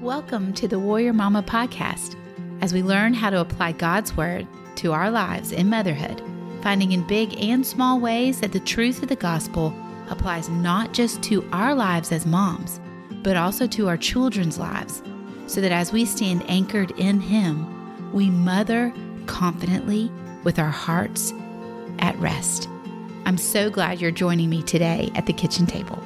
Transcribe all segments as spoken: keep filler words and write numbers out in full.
Welcome to the Warrior Mama podcast. As we learn how to apply God's Word to our lives in motherhood, finding in big and small ways that the truth of the gospel applies not just to our lives as moms, but also to our children's lives, so that as we stand anchored in Him, we mother confidently with our hearts at rest. I'm so glad you're joining me today at the kitchen table.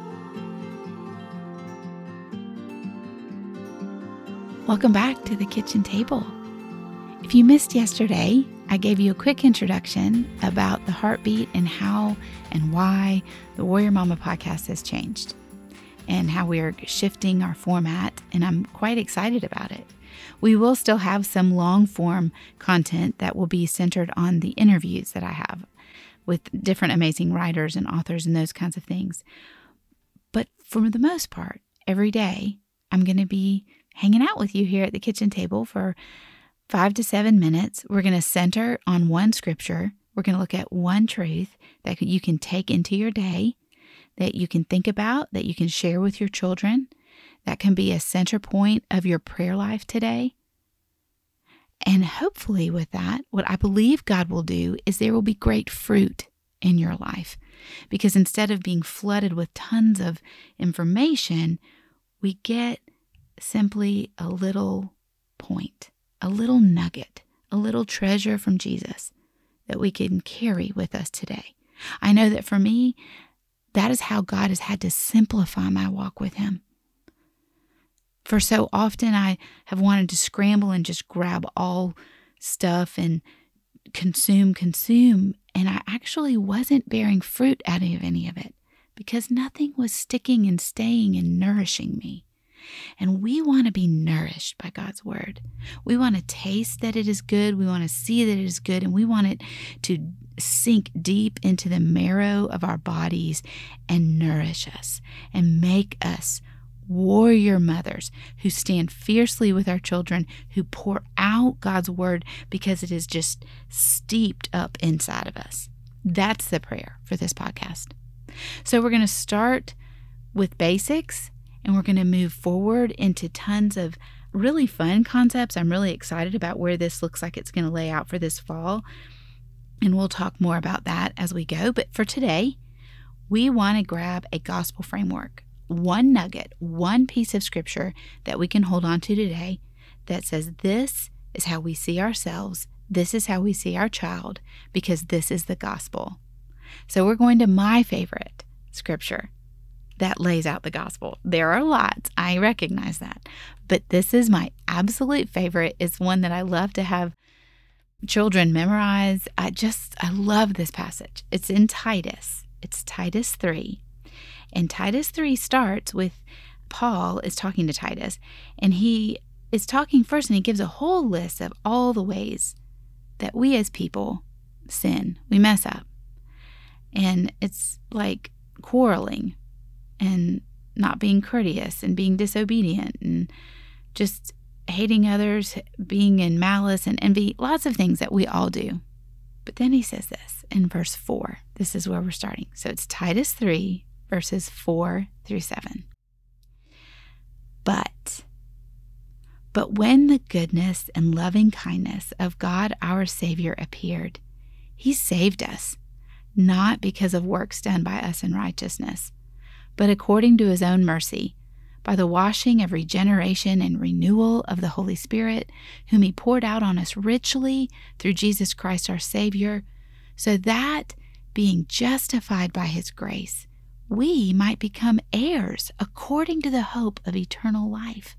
Welcome back to the kitchen table. If you missed yesterday, I gave you a quick introduction about the heartbeat and how and why the Warrior Mama podcast has changed and how we are shifting our format, and I'm quite excited about it. We will still have some long form content that will be centered on the interviews that I have with different amazing writers and authors and those kinds of things. But for the most part, every day, I'm going to be hanging out with you here at the kitchen table for five to seven minutes. We're going to center on one scripture. We're going to look at one truth that you can take into your day, that you can think about, that you can share with your children, that can be a center point of your prayer life today. And hopefully with that, what I believe God will do is there will be great fruit in your life. Because instead of being flooded with tons of information, we get simply a little point, a little nugget, a little treasure from Jesus that we can carry with us today. I know that for me, that is how God has had to simplify my walk with Him. For so often I have wanted to scramble and just grab all stuff and consume, consume, and I actually wasn't bearing fruit out of any of it because nothing was sticking and staying and nourishing me. And we want to be nourished by God's Word. We want to taste that it is good. We want to see that it is good. And we want it to sink deep into the marrow of our bodies and nourish us and make us warrior mothers who stand fiercely with our children, who pour out God's Word because it is just steeped up inside of us. That's the prayer for this podcast. So we're going to start with basics. And we're going to move forward into tons of really fun concepts. I'm really excited about where this looks like it's going to lay out for this fall. And we'll talk more about that as we go. But for today, we want to grab a gospel framework, one nugget, one piece of scripture that we can hold on to today that says this is how we see ourselves. This is how we see our child, because this is the gospel. So we're going to my favorite scripture that lays out the gospel. There are lots, I recognize that. But this is my absolute favorite. It's one that I love to have children memorize. I just, I love this passage. It's in Titus. It's Titus three. And Titus three starts with Paul is talking to Titus. And he is talking first, and he gives a whole list of all the ways that we as people sin. We mess up. And it's like quarreling, and not being courteous and being disobedient and just hating others, being in malice and envy, lots of things that we all do. But then he says this in verse four. This is where we're starting. So it's Titus three, verses four through seven. But, but when the goodness and loving kindness of God our Savior appeared, He saved us, not because of works done by us in righteousness, but according to His own mercy, by the washing of regeneration and renewal of the Holy Spirit, whom He poured out on us richly through Jesus Christ our Savior, so that, being justified by His grace, we might become heirs according to the hope of eternal life.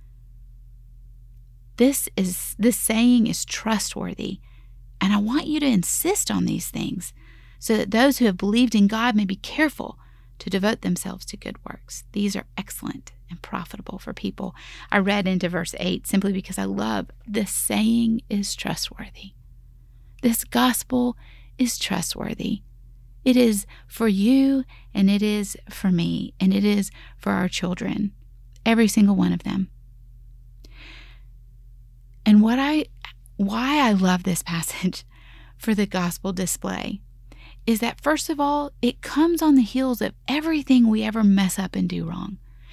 This is this saying is trustworthy, and I want you to insist on these things, so that those who have believed in God may be careful to devote themselves to good works. These are excellent and profitable for people. I read into verse eight simply because I love this saying is trustworthy. This gospel is trustworthy. It is for you, and it is for me, and it is for our children, every single one of them. And what I, why I love this passage for the gospel display is that, first of all, it comes on the heels of everything we ever mess up and do wrong.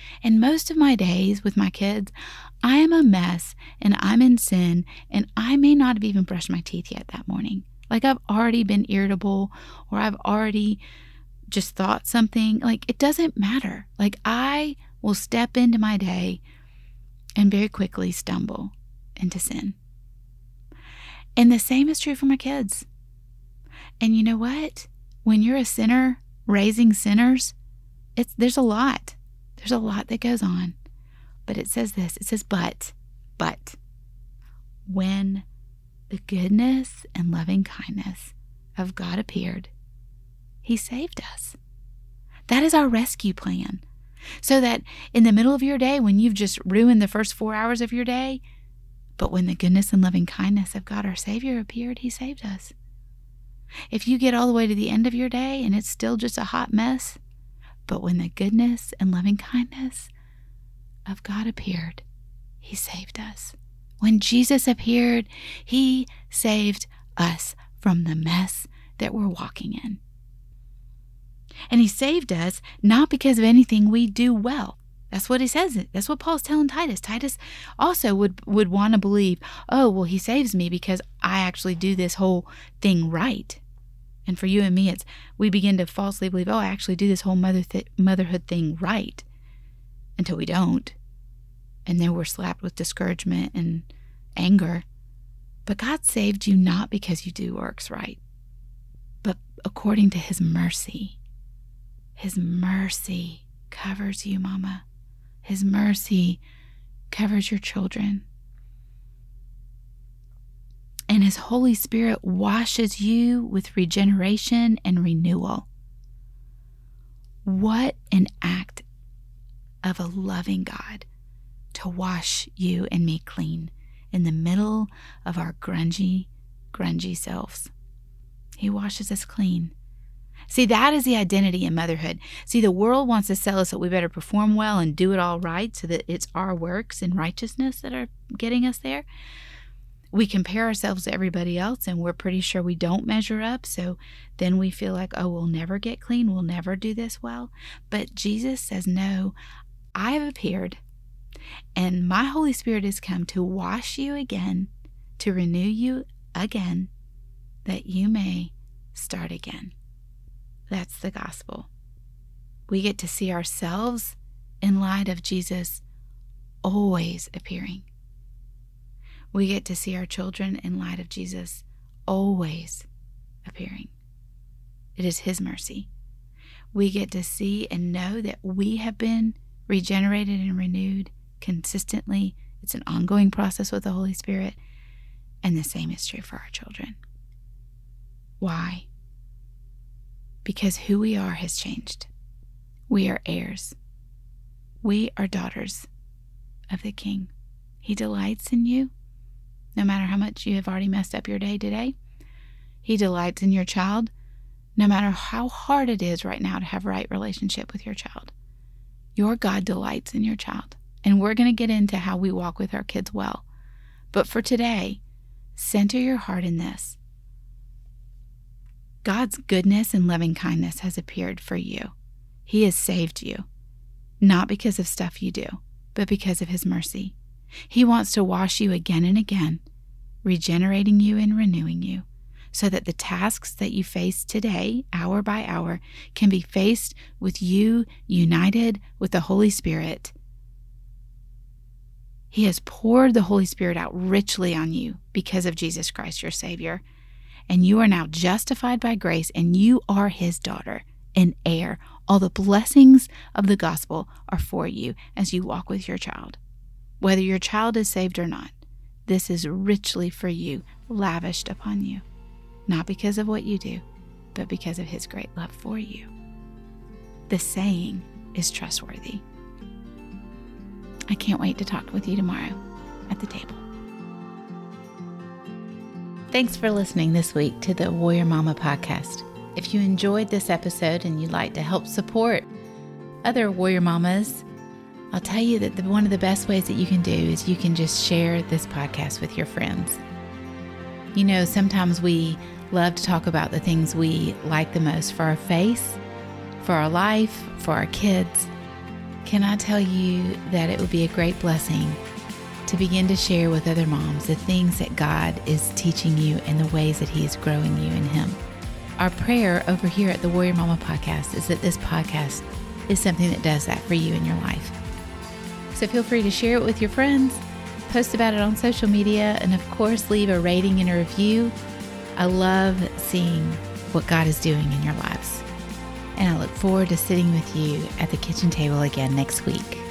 And most of my days with my kids, I am a mess and I'm in sin, and I may not have even brushed my teeth yet that morning. Like I've already been irritable, or I've already just thought something. Like it doesn't matter. Like I will step into my day and very quickly stumble into sin. And the same is true for my kids. And you know what? When you're a sinner raising sinners, it's there's a lot. There's a lot that goes on. But it says this. It says, but, but, when the goodness and loving kindness of God appeared, He saved us. That is our rescue plan. So that in the middle of your day, when you've just ruined the first four hours of your day, but when the goodness and loving kindness of God our Savior appeared, He saved us. If you get all the way to the end of your day and it's still just a hot mess, but when the goodness and loving kindness of God appeared, He saved us. When Jesus appeared, He saved us from the mess that we're walking in. And He saved us not because of anything we do well. That's what He says. That's what Paul's telling Titus. Titus also would, would want to believe, oh, well, He saves me because I actually do this whole thing right. And for you and me, it's we begin to falsely believe, oh, I actually do this whole mother th- motherhood thing right, until we don't. And then we're slapped with discouragement and anger. But God saved you not because you do works right, but according to His mercy. His mercy covers you, Mama. His mercy covers your children. And His Holy Spirit washes you with regeneration and renewal. What an act of a loving God to wash you and me clean in the middle of our grungy, grungy selves. He washes us clean. See, that is the identity in motherhood. See, the world wants to sell us that we better perform well and do it all right so that it's our works and righteousness that are getting us there. We compare ourselves to everybody else and we're pretty sure we don't measure up. So then we feel like, oh, we'll never get clean. We'll never do this well. But Jesus says, no, I have appeared and my Holy Spirit has come to wash you again, to renew you again, that you may start again. That's the gospel. We get to see ourselves in light of Jesus always appearing. We get to see our children in light of Jesus always appearing. It is His mercy. We get to see and know that we have been regenerated and renewed consistently. It's an ongoing process with the Holy Spirit, and the same is true for our children. Why? Because who we are has changed. We are heirs. We are daughters of the King. He delights in you. No matter how much you have already messed up your day today, He delights in your child, no matter how hard it is right now to have a right relationship with your child. Your God delights in your child. And we're going to get into how we walk with our kids well. But for today, center your heart in this. God's goodness and loving kindness has appeared for you. He has saved you, not because of stuff you do, but because of His mercy. He wants to wash you again and again, regenerating you and renewing you, so that the tasks that you face today, hour by hour, can be faced with you united with the Holy Spirit. He has poured the Holy Spirit out richly on you because of Jesus Christ, your Savior. And you are now justified by grace, and you are His daughter, an heir. All the blessings of the gospel are for you as you walk with your child. Whether your child is saved or not, this is richly for you, lavished upon you. Not because of what you do, but because of His great love for you. The saying is trustworthy. I can't wait to talk with you tomorrow at the table. Thanks for listening this week to the Warrior Mama podcast. If you enjoyed this episode and you'd like to help support other Warrior Mamas, I'll tell you that the, one of the best ways that you can do is you can just share this podcast with your friends. You know, sometimes we love to talk about the things we like the most for our face, for our life, for our kids. Can I tell you that it would be a great blessing to begin to share with other moms the things that God is teaching you and the ways that He is growing you in Him? Our prayer over here at the Warrior Mama Podcast is that this podcast is something that does that for you in your life. So feel free to share it with your friends, post about it on social media, and of course, leave a rating and a review. I love seeing what God is doing in your lives. And I look forward to sitting with you at the kitchen table again next week.